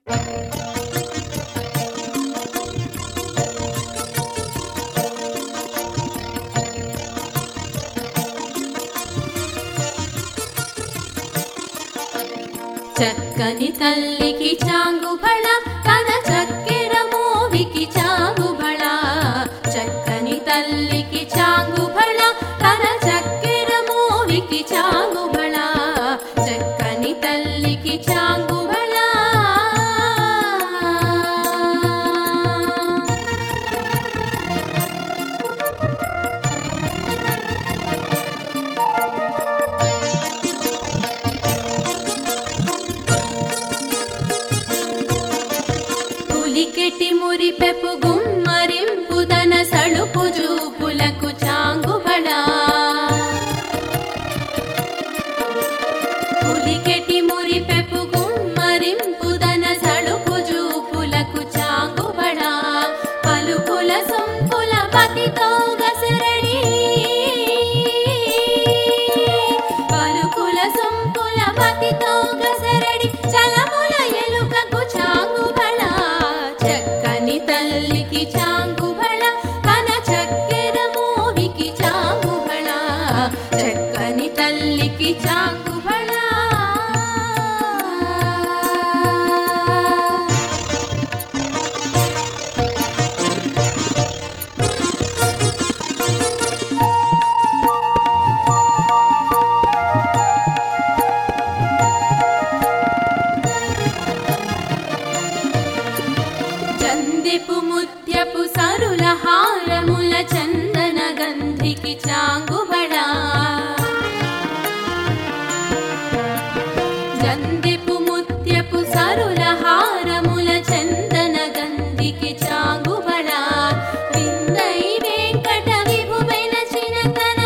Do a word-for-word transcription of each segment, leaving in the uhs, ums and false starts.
చక్కని తల్లికి చాంగుబళ తన చక్కెర మోవికి చాంగుబళ చక్కని తల్లికి చాంగుబళ తన చక్కెర మోవికి చాంగుబళ చక్కని తల్లికి చాంగుబళ పులికెటి మురిపెపు గుమ్మరింపు దన సళుపు జూపులకు చాంగుబళ పులికెటి మురిపెపు గుమ్మరింపు దన సళుపు జూపులకు చాంగుబళ పలుకుల సొంపుల పతితో గసరడి పలుకుల సొంపుల పతితో గసరడి చలముల ఎలుకకు చాంగుబళ చక్కని తల్లికి చాంగుబళ తన చక్కెర మోవికి చాంగుబళ చక్కని తల్లికి చాంగుబళ చందిపు ముత్యపు సరుల హారముల చందన గంధికి చాంగుబళ చందిపు ముత్యపు సరుల హారముల చందన గంధికి చాంగుబళ విందై వెంకట విభువైన చినతన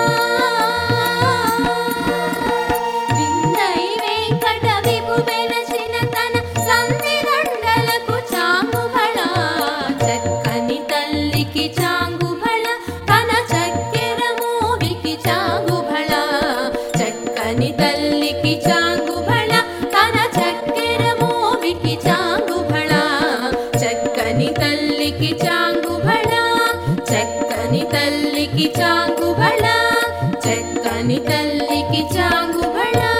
విందై వెంకట విభువైన చినతన సంధి దండలకు చాంగుబళ చక్కని తల్లికి చాంగుబళ తన చక్కెర మోవికి చాంగుబళ చక్కని తల్లికి చాంగుబళ తన చక్కెర మోవికి చాంగుబళ చక్కని తల్లికి చాంగుబళ చక్కని తల్లికి చాంగుబళ చక్కని తల్లికి చాంగుబళ